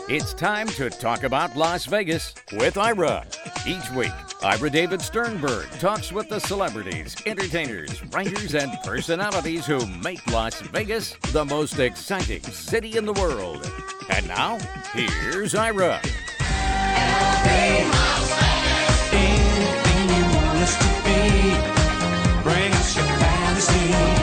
It's time to talk about Las Vegas with Ira. Each week, Ira David Sternberg talks with the celebrities, entertainers, writers, and personalities who make Las Vegas the most exciting city in the world. And now, here's Ira. Anything you want us to be, bring us your fantasy.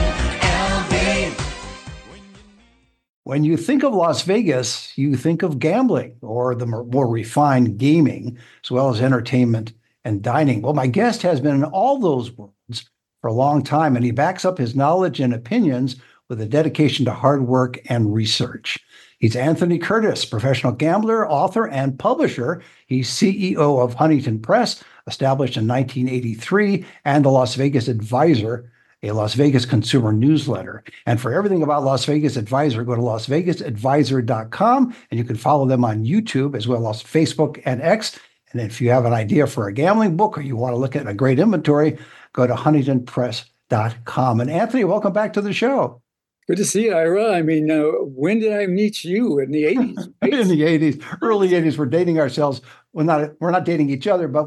When you think of Las Vegas, you think of gambling or the more refined gaming, as well as entertainment and dining. Well, my guest has been in all those worlds for a long time, and he backs up his knowledge and opinions with a dedication to hard work and research. He's Anthony Curtis, professional gambler, author, and publisher. He's CEO of Huntington Press, established in 1983, and the Las Vegas Advisor, a Las Vegas consumer newsletter. And for everything about Las Vegas Advisor, go to lasvegasadvisor.com, and you can follow them on YouTube as well as Facebook and X. And if you have an idea for a gambling book or you want to look at a great inventory, go to huntingtonpress.com. And Anthony, welcome back to the show. Good to see you, Ira. I mean, when did I meet you? In the 80s? In the 80s, early 80s. We're dating ourselves. We're not dating each other, but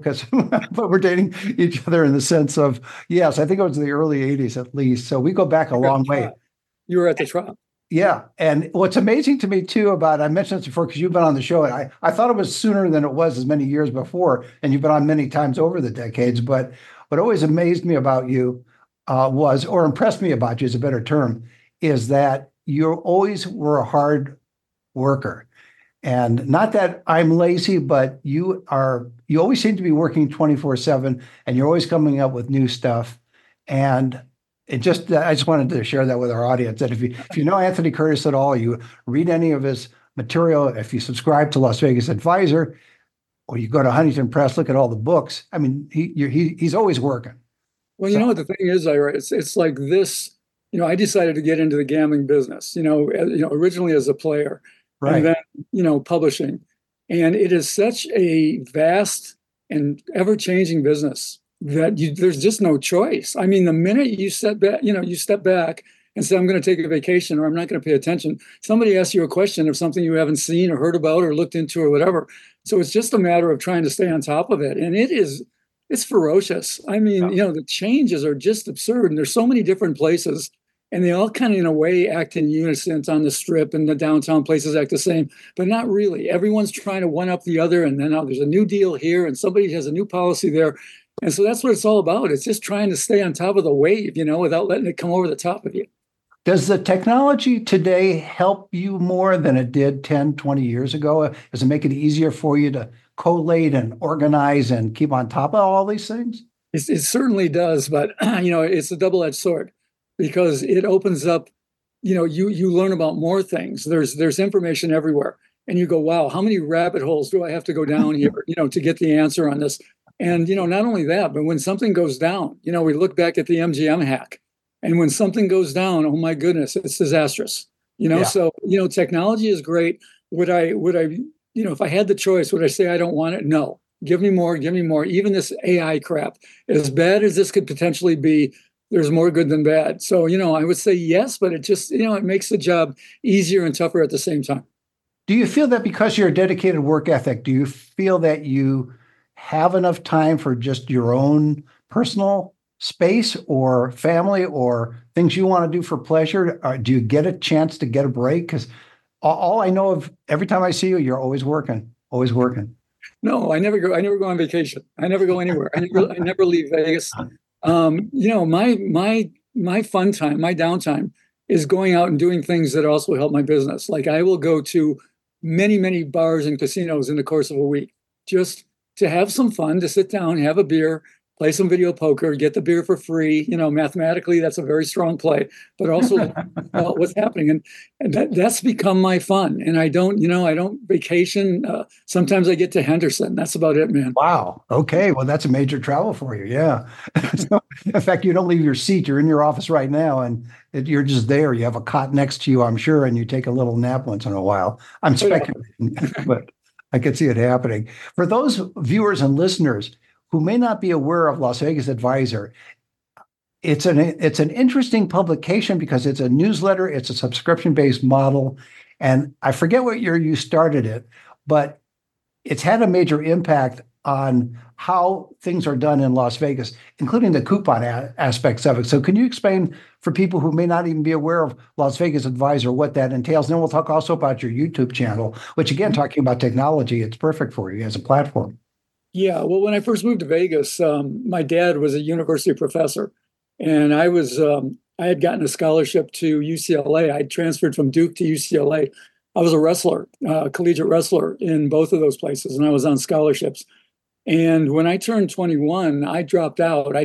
we're dating each other in the sense of, yes, I think it was the early 80s at least. So we go back a long way. You were at the trial. Yeah. And what's amazing to me too about, I mentioned this before because you've been on the show, and I thought it was sooner than it was as many years before, and you've been on many times over the decades. But what always amazed me about you or impressed me about you is a better term, is that you always were a hard worker. And not that I'm lazy, but you always seem to be working 24/7, and you're always coming up with new stuff. And I just wanted to share that with our audience, that if you know Anthony Curtis at all, you read any of his material, if you subscribe to Las Vegas Advisor, or you go to Huntington Press, look at all the books. I mean, he's always working. Well, you know what the thing is, Ira, it's like this. I decided to get into the gambling business. Originally as a player, right, and then publishing, and it is such a vast and ever-changing business that there's just no choice. I mean, the minute you step back and say, "I'm going to take a vacation," or "I'm not going to pay attention," somebody asks you a question of something you haven't seen or heard about or looked into or whatever. So it's just a matter of trying to stay on top of it, and it's ferocious. I mean, the changes are just absurd, and there's so many different places, and they all kind of, in a way, act in unison on the Strip, and the downtown places act the same, but not really. Everyone's trying to one up the other, and then there's a new deal here, and somebody has a new policy there. And so that's what it's all about. It's just trying to stay on top of the wave, without letting it come over the top of you. Does the technology today help you more than it did 10, 20 years ago? Does it make it easier for you to collate and organize and keep on top of all these things? It certainly does, but it's a double-edged sword, because it opens up, you learn about more things. There's information everywhere, and you go, wow, how many rabbit holes do I have to go down here, to get the answer on this? And not only that, but when something goes down, we look back at the MGM hack, and when something goes down, oh my goodness, it's disastrous. So technology is great. Would I if I had the choice, would I say I don't want it? No. Give me more. Even this AI crap, as bad as this could potentially be, there's more good than bad. So, I would say yes, but it just, it makes the job easier and tougher at the same time. Do you feel that because you're a dedicated work ethic, do you feel that you have enough time for just your own personal space or family or things you want to do for pleasure? Or do you get a chance to get a break? Because all I know of, every time I see you, you're always working. No, I never go on vacation. I never go anywhere. I never leave Vegas. My fun time, my downtime is going out and doing things that also help my business. Like I will go to many, many bars and casinos in the course of a week, just to have some fun, to sit down, have a beer, play some video poker, get the beer for free. Mathematically, that's a very strong play, but also what's happening. And that's become my fun. And I don't vacation. Sometimes I get to Henderson. That's about it, man. Wow. Okay. Well, that's a major travel for you. Yeah. So, in fact, you don't leave your seat. You're in your office right now, and you're just there. You have a cot next to you, I'm sure, and you take a little nap once in a while. I'm speculating, but I can see it happening. For those viewers and listeners who may not be aware of Las Vegas Advisor, it's an interesting publication because it's a newsletter, it's a subscription-based model, And I forget what year you started it, but it's had a major impact on how things are done in Las Vegas, including the coupon aspects of it. So can you explain for people who may not even be aware of Las Vegas Advisor what that entails? And then we'll talk also about your YouTube channel, which again, talking about technology, it's perfect for you as a platform. Yeah, well, when I first moved to Vegas, my dad was a university professor, and I had gotten a scholarship to UCLA. I transferred from Duke to UCLA. I was a wrestler, collegiate wrestler in both of those places, and I was on scholarships. And when I turned 21, I dropped out.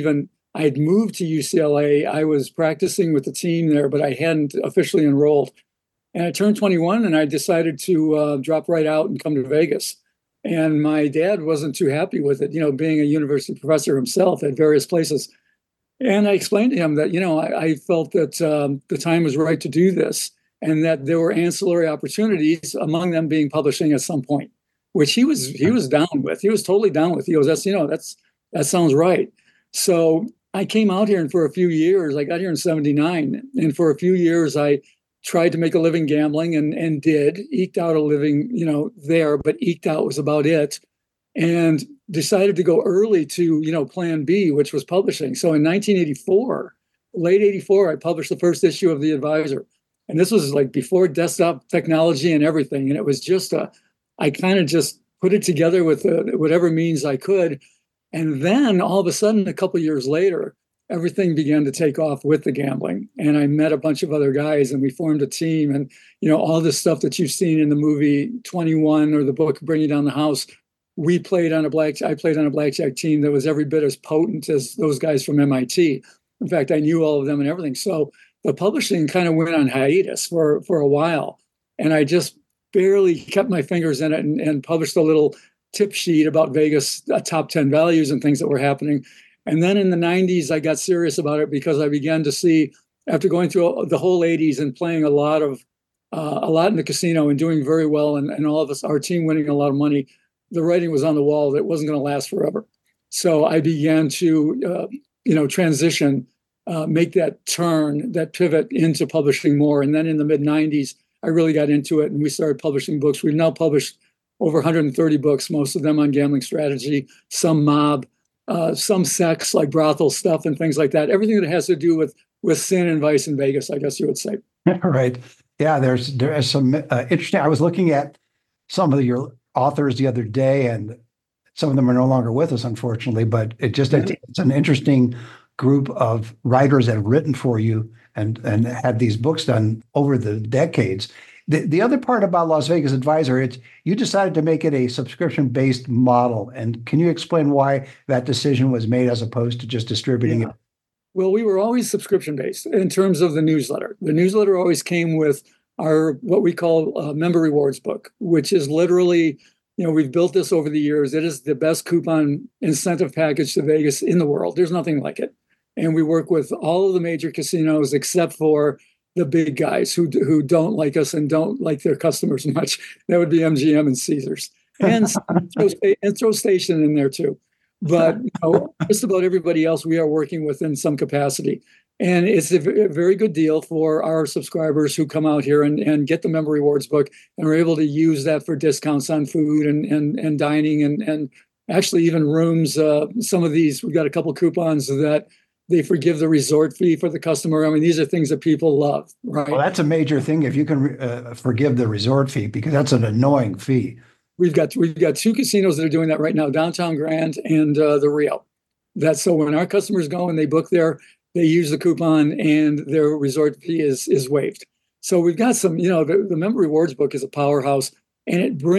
I had moved to UCLA. I was practicing with the team there, but I hadn't officially enrolled. And I turned 21 and I decided to drop right out and come to Vegas. And my dad wasn't too happy with it, being a university professor himself at various places. And I explained to him that, I felt that the time was right to do this and that there were ancillary opportunities, among them being publishing at some point, which he was down with. He was totally down with. He goes, that sounds right. So I came out here, and for a few years, I got here in '79, and for a few years I tried to make a living gambling and eked out a living, there, but eked out was about it. And decided to go early to, plan B, which was publishing. So in 1984, late 84, I published the first issue of The Advisor. And this was like before desktop technology and everything. And it was just I kind of just put it together with whatever means I could. And then all of a sudden, a couple of years later, everything began to take off with the gambling. And I met a bunch of other guys and we formed a team. And, all this stuff that you've seen in the movie 21 or the book Bringing Down the House, I played on a blackjack team that was every bit as potent as those guys from MIT. In fact, I knew all of them and everything. So the publishing kind of went on hiatus for a while. And I just barely kept my fingers in it and published a little tip sheet about Vegas, top 10 values and things that were happening. And then in the 90s, I got serious about it because I began to see, after going through the whole 80s and playing a lot in the casino and doing very well, and all of us, our team winning a lot of money, the writing was on the wall that it wasn't going to last forever. So I began to, transition, make that turn, that pivot into publishing more. And then in the mid 90s, I really got into it and we started publishing books. We've now published over 130 books, most of them on gambling strategy, some mob, some sex, like brothel stuff and things like that. Everything that has to do with sin and vice in Vegas, I guess you would say. Right. Yeah, there's some interesting. I was looking at some of your authors the other day, and some of them are no longer with us, unfortunately. But it's an interesting group of writers that have written for you and had these books done over the decades. The other part about Las Vegas Advisor, you decided to make it a subscription-based model. And can you explain why that decision was made as opposed to just distributing it? Well, we were always subscription-based in terms of the newsletter. The newsletter always came with our what we call member rewards book, which is literally, we've built this over the years. It is the best coupon incentive package to Vegas in the world. There's nothing like it. And we work with all of the major casinos except for the big guys who don't like us and don't like their customers much. That would be MGM and Caesars, and throw Station in there too. But just about everybody else we are working with in some capacity. And it's a very good deal for our subscribers who come out here and get the member rewards book and are able to use that for discounts on food and dining and actually even rooms. Some of these, we've got a couple coupons that they forgive the resort fee for the customer. I mean, these are things that people love, right? Well, that's a major thing if you can forgive the resort fee, because that's an annoying fee. We've got two casinos that are doing that right now, Downtown Grand and the Rio. That's so when our customers go and they book there, they use the coupon and their resort fee is waived. So we've got some, the member rewards book is a powerhouse, and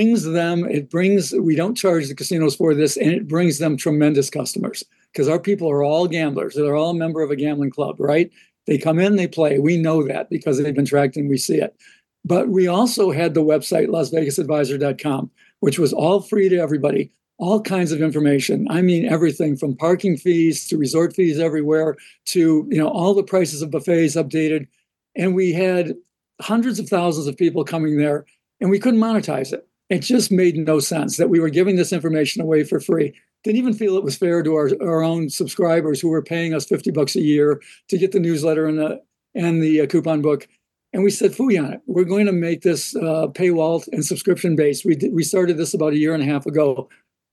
we don't charge the casinos for this, and it brings them tremendous customers because our people are all gamblers. They're all a member of a gambling club, right? They come in, they play. We know that because they've been tracked and we see it. But we also had the website, LasVegasAdvisor.com, which was all free to everybody, all kinds of information. I mean, everything from parking fees to resort fees everywhere to, all the prices of buffets updated. And we had hundreds of thousands of people coming there, and we couldn't monetize it. It just made no sense that we were giving this information away for free. Didn't even feel it was fair to our own subscribers who were paying us $50 a year to get the newsletter and the coupon book. And we said phooey on it. We're going to make this paywall and subscription based. We started this about a year and a half ago.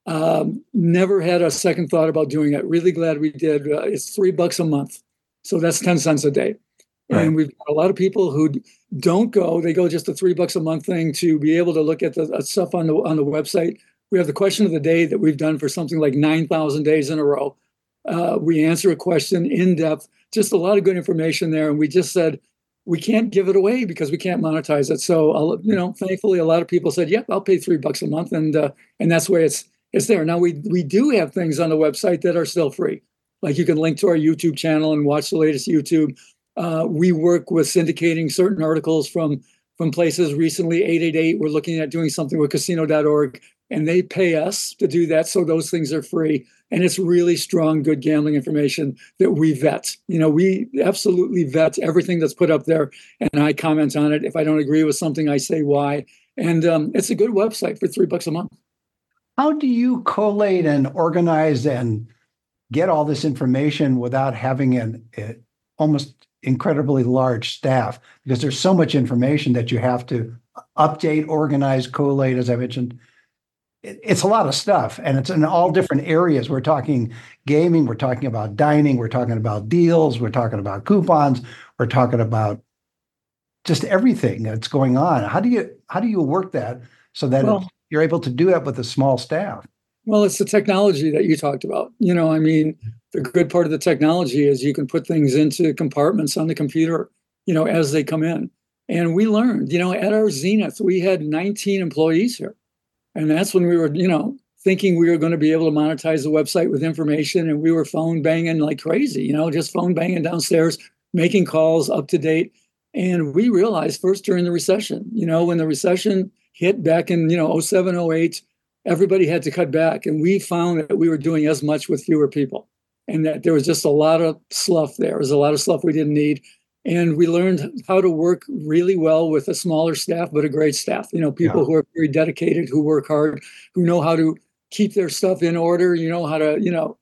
Never had a second thought about doing it. Really glad we did. It's $3 a month, so that's 10 cents a day. Right. And we've got a lot of people who don't go. They go just a $3 a month thing to be able to look at the stuff on the website. We have the question of the day that we've done for something like 9,000 days in a row. We answer a question in depth, just a lot of good information there. And we just said, we can't give it away because we can't monetize it. So, thankfully, a lot of people said, yep, I'll pay $3 a month. And that's why it's there. Now, we do have things on the website that are still free. Like you can link to our YouTube channel and watch the latest YouTube. We work with syndicating certain articles from places. Recently, 888, we're looking at doing something with casino.org, and they pay us to do that. So those things are free. And it's really strong, good gambling information that we vet. We absolutely vet everything that's put up there, and I comment on it. If I don't agree with something, I say why. And it's a good website for $3 a month. How do you collate and organize and get all this information without having an almost incredibly large staff? Because there's so much information that you have to update, organize, collate, as I mentioned. It's a lot of stuff, and it's in all different areas. We're talking gaming, we're talking about dining, we're talking about deals, we're talking about coupons, we're talking about just everything that's going on. How do you work that so that you're able to do that with a small staff? Well, it's the technology that you talked about. The good part of the technology is you can put things into compartments on the computer, as they come in. And we learned, at our zenith, we had 19 employees here. And that's when we were, thinking we were going to be able to monetize the website with information. And we were phone banging like crazy, just phone banging downstairs, making calls up to date. And we realized first during the recession, when the recession hit back in, 07, 08, everybody had to cut back. And we found that we were doing as much with fewer people, and that there was just a lot of slough there. There was a lot of slough we didn't need. And we learned how to work really well with a smaller staff, but a great staff, people who are very dedicated, who work hard, who know how to keep their stuff in order, how to,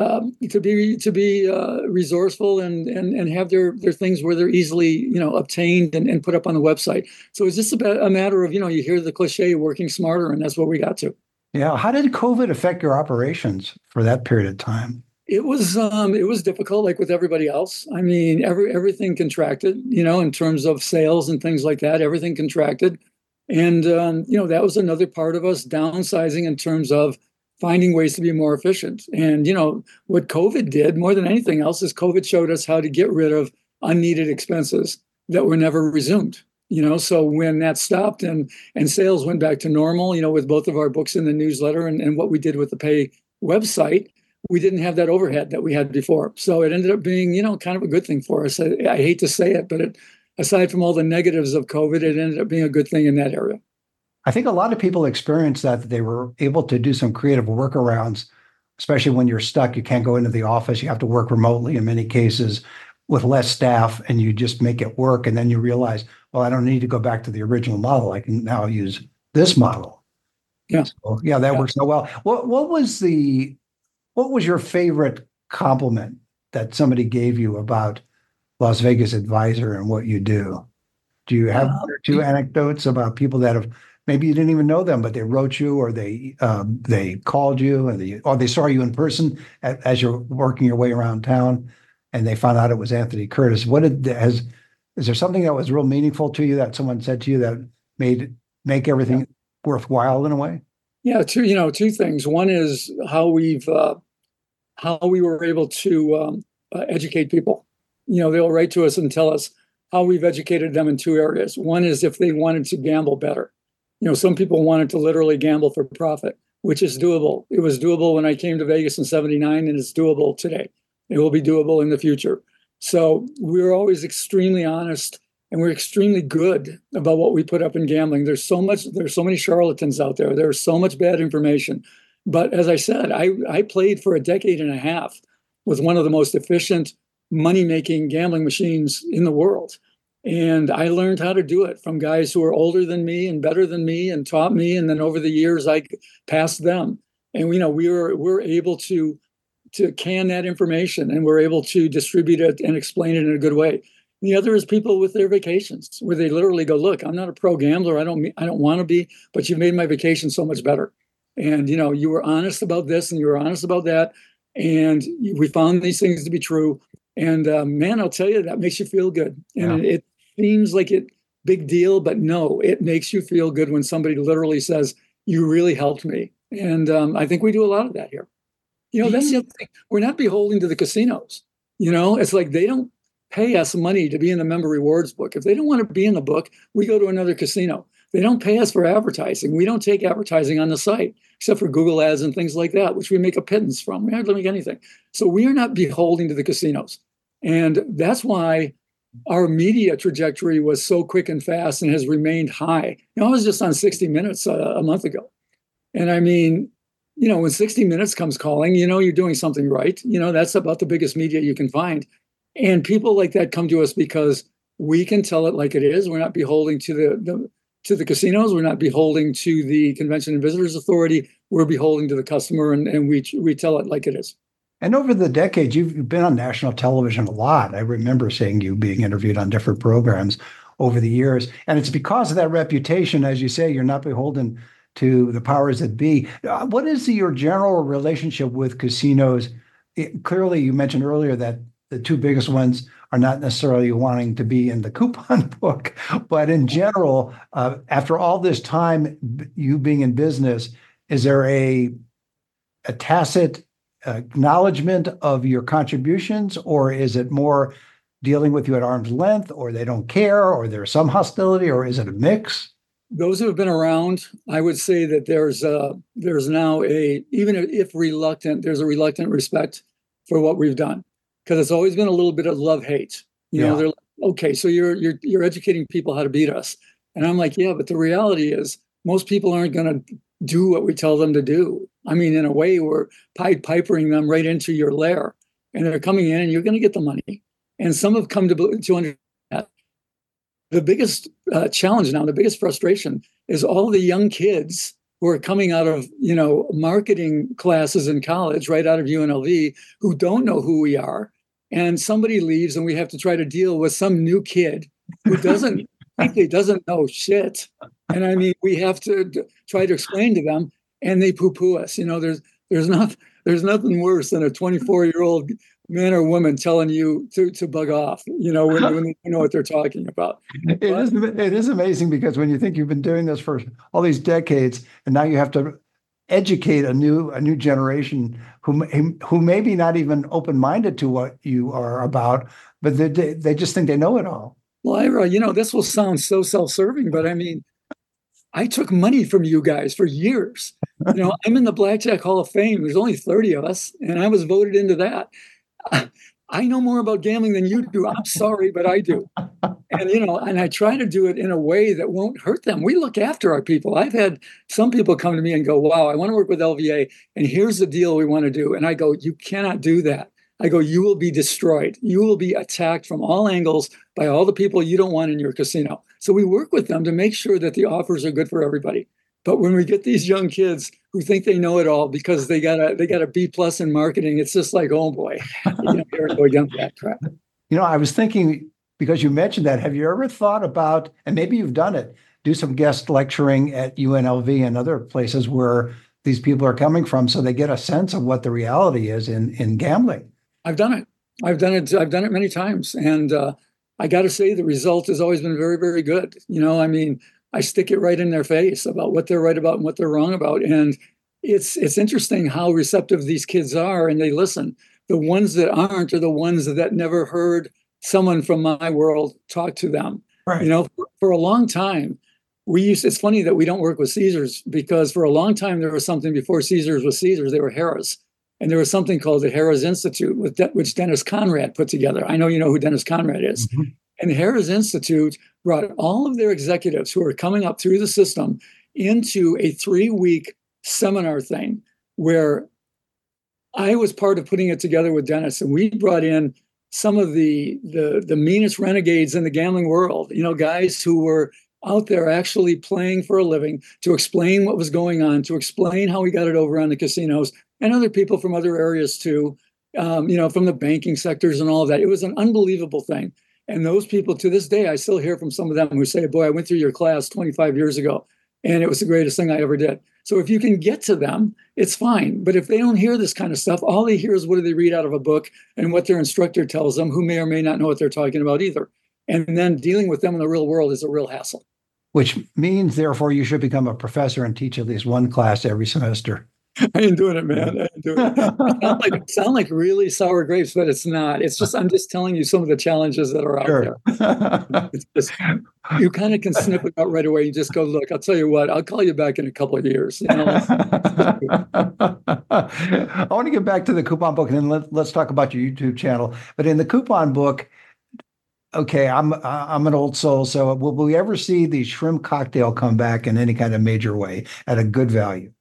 to be resourceful and have their things where they're easily, obtained and put up on the website. So it's just a matter of, you hear the cliche, working smarter, and that's what we got to. Yeah. How did COVID affect your operations for that period of time? It was difficult, like with everybody else. I mean, everything contracted, in terms of sales and things like that. Everything contracted, and that was another part of us downsizing in terms of finding ways to be more efficient. And what COVID did more than anything else is COVID showed us how to get rid of unneeded expenses that were never resumed. So when that stopped and sales went back to normal, with both of our books in the newsletter and what we did with the pay website, we didn't have that overhead that we had before. So it ended up being, kind of a good thing for us. I hate to say it, but aside from all the negatives of COVID, it ended up being a good thing in that area. I think a lot of people experience that they were able to do some creative workarounds, especially when you're stuck. You can't go into the office. You have to work remotely in many cases with less staff, and you just make it work. And then you realize, well, I don't need to go back to the original model. I can now use this model. Yeah. So, that works so well. What was your favorite compliment that somebody gave you about Las Vegas Advisor and what you do? Do you have one or two anecdotes about people that have, maybe you didn't even know them, but they wrote you, or they called you, or they saw you in person as you're working your way around town, and they found out it was Anthony Curtis? Is there something that was real meaningful to you that someone said to you that make everything worthwhile in a way? Yeah, two things. One is how we were able to educate people. They'll write to us and tell us how we've educated them in two areas. One is if they wanted to gamble better. Some people wanted to literally gamble for profit, which is doable. It was doable when I came to Vegas in '79, and it's doable today. It will be doable in the future. So we're always extremely honest, and we're extremely good about what we put up in gambling. There's so many charlatans out there. There's so much bad information. But as I said, I played for a decade and a half with one of the most efficient money-making gambling machines in the world. And I learned how to do it from guys who are older than me and better than me and taught me. And then over the years, I passed them. And we're able to can that information, and we're able to distribute it and explain it in a good way. The other is people with their vacations, where they literally go, "Look, I'm not a pro gambler. I don't want to be, but you made my vacation so much better. And you were honest about this, and you were honest about that, and we found these things to be true. And man, I'll tell you, that makes you feel good. And it seems like it big deal, but no, it makes you feel good when somebody literally says, "You really helped me." And I think we do a lot of that here. That's the other thing. We're not beholden to the casinos. It's like they don't pay us money to be in the member rewards book. If they don't want to be in the book, we go to another casino. They don't pay us for advertising. We don't take advertising on the site, except for Google ads and things like that, which we make a pittance from. We hardly make anything. So we are not beholden to the casinos. And that's why our media trajectory was so quick and fast and has remained high. I was just on 60 Minutes a month ago. And I mean, when 60 Minutes comes calling, you're doing something right. That's about the biggest media you can find. And people like that come to us because we can tell it like it is. We're not beholden to the casinos. We're not beholden to the Convention and Visitors Authority. We're beholden to the customer, and we tell it like it is. And over the decades, you've been on national television a lot. I remember seeing you being interviewed on different programs over the years. And it's because of that reputation, as you say, you're not beholden to the powers that be. What is your general relationship with casinos? Clearly, you mentioned earlier that the two biggest ones are not necessarily wanting to be in the coupon book, but in general, after all this time, you being in business, is there a tacit acknowledgement of your contributions, or is it more dealing with you at arm's length, or they don't care, or there's some hostility, or is it a mix? Those who have been around, I would say that there's now even if reluctant, there's a reluctant respect for what we've done. Because it's always been a little bit of love-hate. They're like, okay, so you're educating people how to beat us. And I'm like, yeah, but the reality is most people aren't going to do what we tell them to do. I mean, in a way, we're Pied Pipering them right into your lair. And they're coming in and you're going to get the money. And some have come to understand that. The biggest challenge now, the biggest frustration is all the young kids who are coming out of, marketing classes in college, right out of UNLV, who don't know who we are. And somebody leaves and we have to try to deal with some new kid who frankly doesn't know shit. And I mean, we have to try to explain to them and they poo-poo us. There's nothing worse than a 24-year-old man or woman telling you to bug off, when they know what they're talking about. It is amazing because when you think you've been doing this for all these decades, and now you have to educate a new generation who may be not even open-minded to what you are about, but they just think they know it all. Well, Ira, this will sound so self-serving, but I mean, I took money from you guys for years. I'm in the Blackjack Hall of Fame. There's only 30 of us, and I was voted into that. I know more about gambling than you do. I'm sorry, but I do. And, and I try to do it in a way that won't hurt them. We look after our people. I've had some people come to me and go, wow, I want to work with LVA, and here's the deal we want to do. And I go, you cannot do that. I go, you will be destroyed. You will be attacked from all angles by all the people you don't want in your casino. So we work with them to make sure that the offers are good for everybody. But when we get these young kids who think they know it all because they got a B+ in marketing, it's just like, oh boy, here we go again for that crap. I was thinking, because you mentioned that, have you ever thought about, and maybe you've done it, do some guest lecturing at UNLV and other places where these people are coming from, so they get a sense of what the reality is in gambling? I've done it. I've done it many times, and I got to say the result has always been very, very good. I mean, I stick it right in their face about what they're right about and what they're wrong about. And it's interesting how receptive these kids are, and they listen. The ones that aren't are the ones that never heard someone from my world talk to them. Right. For a long time, it's funny that we don't work with Caesars, because for a long time there was something before Caesars was Caesars, they were Harrah's. And there was something called the Harrah's Institute, which Dennis Conrad put together. I know you know who Dennis Conrad is. Mm-hmm. And the Harrah's Institute brought all of their executives who are coming up through the system into a 3-week seminar thing where I was part of putting it together with Dennis. And we brought in some of the meanest renegades in the gambling world, guys who were out there actually playing for a living, to explain what was going on, to explain how we got it over on the casinos, and other people from other areas too, from the banking sectors and all of that. It was an unbelievable thing. And those people, to this day, I still hear from some of them who say, boy, I went through your class 25 years ago, and it was the greatest thing I ever did. So if you can get to them, it's fine. But if they don't hear this kind of stuff, all they hear is what do they read out of a book and what their instructor tells them, who may or may not know what they're talking about either. And then dealing with them in the real world is a real hassle. Which means, therefore, you should become a professor and teach at least one class every semester. I ain't doing it, man. I ain't doing it. It sound like really sour grapes, but it's not. It's just I'm just telling you some of the challenges that are out there. It's just, you kind of can snip it out right away. You just go, look, I'll tell you what, I'll call you back in a couple of years. I want to get back to the coupon book, and then let's talk about your YouTube channel. But in the coupon book, okay, I'm an old soul, so will we ever see the shrimp cocktail come back in any kind of major way at a good value?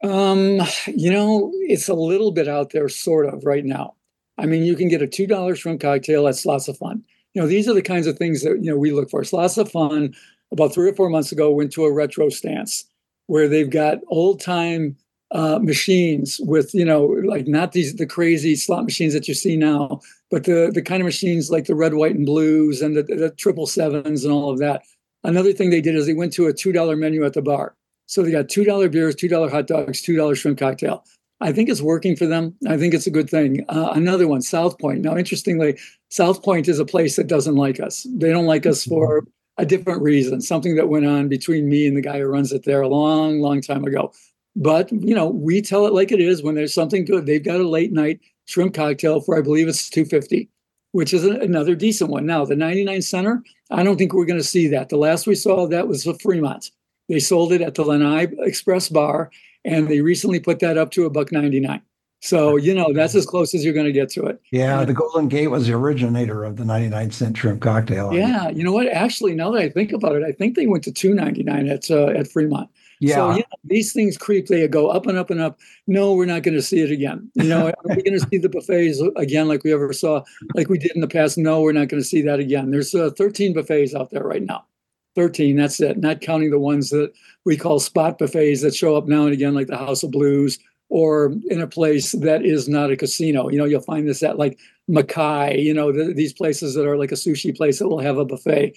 It's a little bit out there sort of right now. I mean, you can get a $2 shrimp cocktail. That's lots of fun. These are the kinds of things that, we look for. It's lots of fun. About 3 or 4 months ago, went to a retro stance where they've got old time machines with, like not the crazy slot machines that you see now, but the kind of machines like the red, white, and blues and the 777s and all of that. Another thing they did is they went to a $2 menu at the bar. So they got $2 beers, $2 hot dogs, $2 shrimp cocktail. I think it's working for them. I think it's a good thing. Another one, South Point. Now, interestingly, South Point is a place that doesn't like us. They don't like us for a different reason, something that went on between me and the guy who runs it there a long, long time ago. But, we tell it like it is. When there's something good, they've got a late night shrimp cocktail for, I believe it's $2.50, which is another decent one. Now, the 99 center, I don't think we're going to see that. The last we saw of that was the Fremont. They sold it at the Lanai Express Bar, and they recently put that up to $1.99. So, that's as close as you're going to get to it. Yeah, the Golden Gate was the originator of the 99-cent shrimp cocktail. Yeah, you know what? Actually, now that I think about it, I think they went to $2.99 at Fremont. Yeah. So, these things creep. They go up and up and up. No, we're not going to see it again. Are we going to see the buffets again like we ever saw, like we did in the past? No, we're not going to see that again. There's 13 buffets out there right now. 13, that's it, not counting the ones that we call spot buffets that show up now and again, like the House of Blues, or in a place that is not a casino. You'll find this at like Mackay, these places that are like a sushi place that will have a buffet.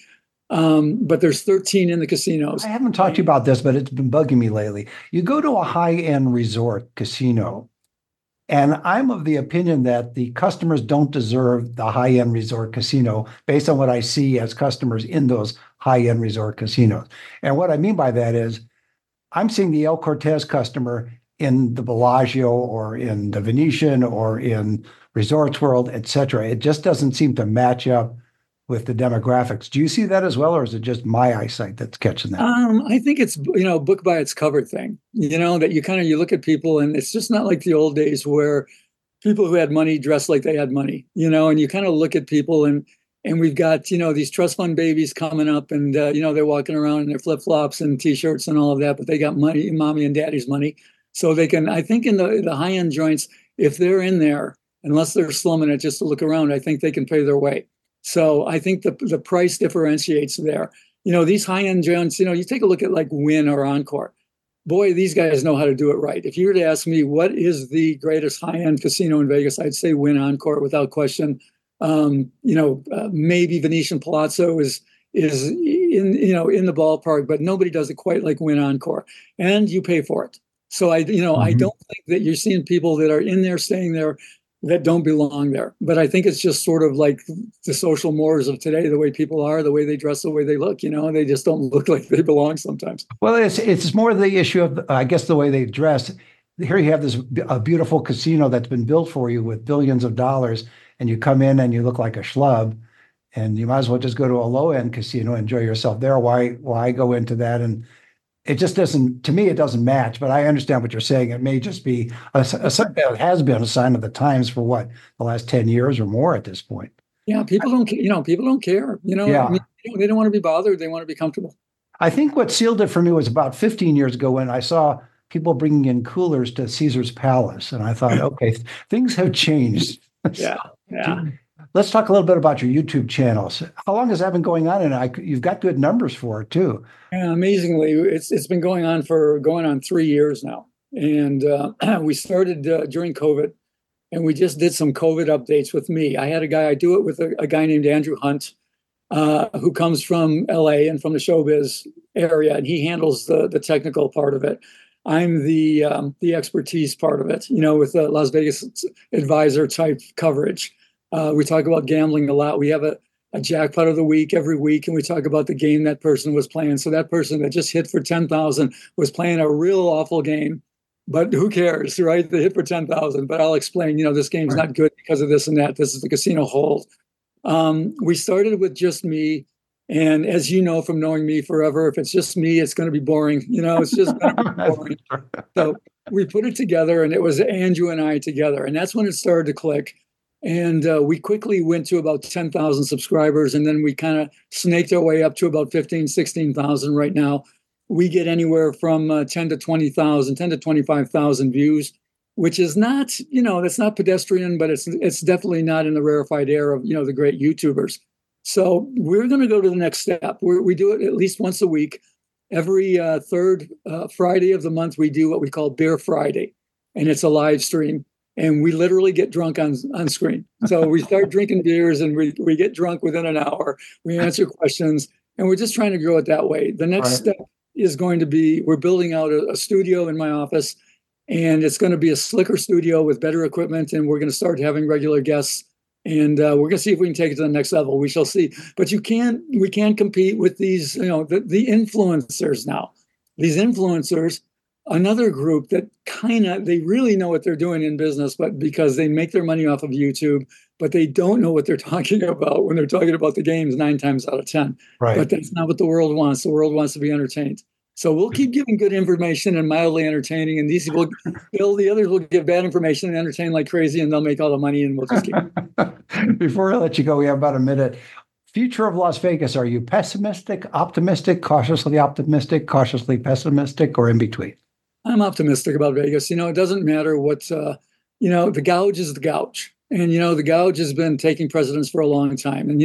But there's 13 in the casinos. I haven't talked to you about this, but it's been bugging me lately. You go to a high-end resort casino, and I'm of the opinion that the customers don't deserve the high-end resort casino based on what I see as customers in those high-end resort casinos. And what I mean by that is I'm seeing the El Cortez customer in the Bellagio or in the Venetian or in Resorts World, et cetera. It just doesn't seem to match up with the demographics. Do you see that as well, or is it just my eyesight that's catching that? I think it's, book by its cover thing, that you look at people and it's just not like the old days where people who had money dressed like they had money, and you kind of look at people and we've got, these trust fund babies coming up and, they're walking around in their flip-flops and T-shirts and all of that, but they got money, mommy and daddy's money. So they can, I think in the high-end joints, if they're in there, unless they're slumming it just to look around, I think they can pay their way. So I think the price differentiates there. These high-end joints, you take a look at like Wynn or Encore. Boy, these guys know how to do it right. If you were to ask me what is the greatest high-end casino in Vegas, I'd say Wynn Encore without question. Maybe Venetian Palazzo is in the ballpark, but nobody does it quite like Wynn Encore, and you pay for it. So I don't think that you're seeing people that are in there, staying there, that don't belong there. But I think it's just sort of like the social mores of today, the way people are, the way they dress, the way they look, they just don't look like they belong sometimes. Well, it's more the issue of, I guess, the way they dress. Here you have a beautiful casino that's been built for you with billions of dollars, and you come in and you look like a schlub, and you might as well just go to a low-end casino, enjoy yourself there. Why go into that? And it just doesn't, to me, it doesn't match, but I understand what you're saying. It may just be it has been a sign of the times for the last 10 years or more at this point. Yeah. People don't care, Yeah. I mean, they don't want to be bothered. They want to be comfortable. I think what sealed it for me was about 15 years ago when I saw people bringing in coolers to Caesar's Palace. And I thought, okay, things have changed. Yeah. Yeah. Let's talk a little bit about your YouTube channels. How long has that been going on? And you've got good numbers for it too. Yeah, amazingly, it's been going on 3 years now. And we started during COVID, and we just did some COVID updates with me. I had a guy, I do it with a guy named Andrew Hunt. who comes from LA and from the showbiz area, and he handles the technical part of it. I'm the expertise part of it, with the Las Vegas advisor type coverage. We talk about gambling a lot. We have a jackpot of the week every week, and we talk about the game that person was playing. So that person that just hit for 10,000 was playing a real awful game, but who cares, right? They hit for 10,000, but I'll explain, this game's not good because of this and that. This is the casino hold. We started with just me. And as you know, from knowing me forever, if it's just me, it's going to be boring. It's just going to be boring. So we put it together, and it was Andrew and I together. And that's when it started to click. And we quickly went to about 10,000 subscribers. And then we kind of snaked our way up to about 15, 16,000 right now. We get anywhere from 10 to 20,000, 10 to 25,000 views, which is not, that's not pedestrian, but it's definitely not in the rarefied air of, the great YouTubers. So we're going to go to the next step. We do it at least once a week. Every third Friday of the month, we do what we call Beer Friday, and it's a live stream. And we literally get drunk on screen. So we start drinking beers, and we get drunk within an hour. We answer questions, and we're just trying to grow it that way. The next step is going to be, we're building out a studio in my office, and it's going to be a slicker studio with better equipment, and we're going to start having regular guests. And we're going to see if we can take it to the next level. We shall see. But we can't compete with these, the influencers now. These influencers, another group that they really know what they're doing in business, but because they make their money off of YouTube, but they don't know what they're talking about when they're talking about the games 9 times out of 10. Right. But that's not what the world wants. The world wants to be entertained. So we'll keep giving good information and mildly entertaining, and these people, the others will give bad information and entertain like crazy, and they'll make all the money, and we'll just keep. Before I let you go, we have about a minute. Future of Las Vegas, are you pessimistic, optimistic, cautiously pessimistic, or in between? I'm optimistic about Vegas. It doesn't matter what, the gouge is the gouge. And, the gouge has been taking precedence for a long time. And,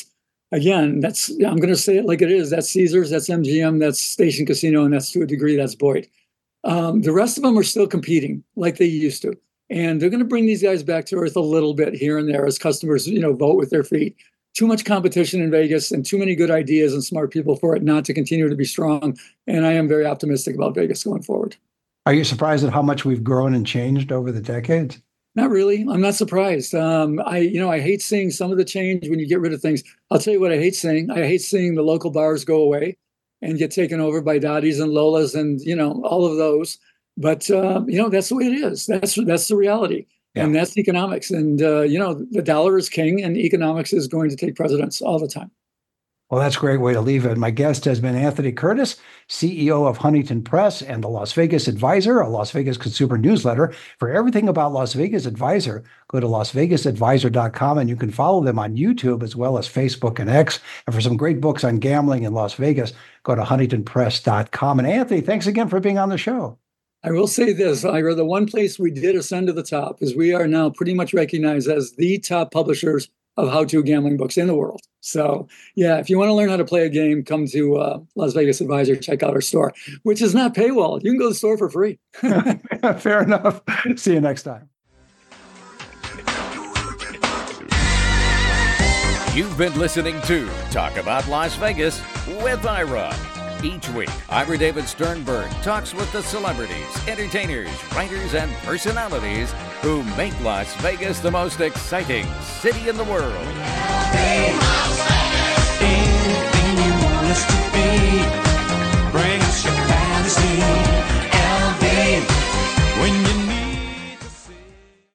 I'm going to say it like it is. That's Caesars, that's MGM, that's Station Casino, and that's to a degree, that's Boyd. The rest of them are still competing like they used to. And they're going to bring these guys back to earth a little bit here and there as customers, vote with their feet. Too much competition in Vegas and too many good ideas and smart people for it not to continue to be strong. And I am very optimistic about Vegas going forward. Are you surprised at how much we've grown and changed over the decades? Not really. I'm not surprised. I hate seeing some of the change when you get rid of things. I'll tell you what I hate seeing. I hate seeing the local bars go away and get taken over by Dottie's and Lola's and, all of those. But, that's the way it is. That's the reality. Yeah. And that's economics. And, the dollar is king, and economics is going to take precedence all the time. Well, that's a great way to leave it. My guest has been Anthony Curtis, CEO of Huntington Press and the Las Vegas Advisor, a Las Vegas consumer newsletter. For everything about Las Vegas Advisor, go to lasvegasadvisor.com, and you can follow them on YouTube as well as Facebook and X. And for some great books on gambling in Las Vegas, go to huntingtonpress.com. And Anthony, thanks again for being on the show. I will say this, Ira, the one place we did ascend to the top is we are now pretty much recognized as the top publishers of how-to gambling books in the world. So, yeah, if you want to learn how to play a game, come to Las Vegas Advisor, check out our store, which is not paywall. You can go to the store for free. Fair enough. See you next time. You've been listening to Talk About Las Vegas with Ira. Each week, Ira David Sternberg talks with the celebrities, entertainers, writers, and personalities who make Las Vegas the most exciting city in the world.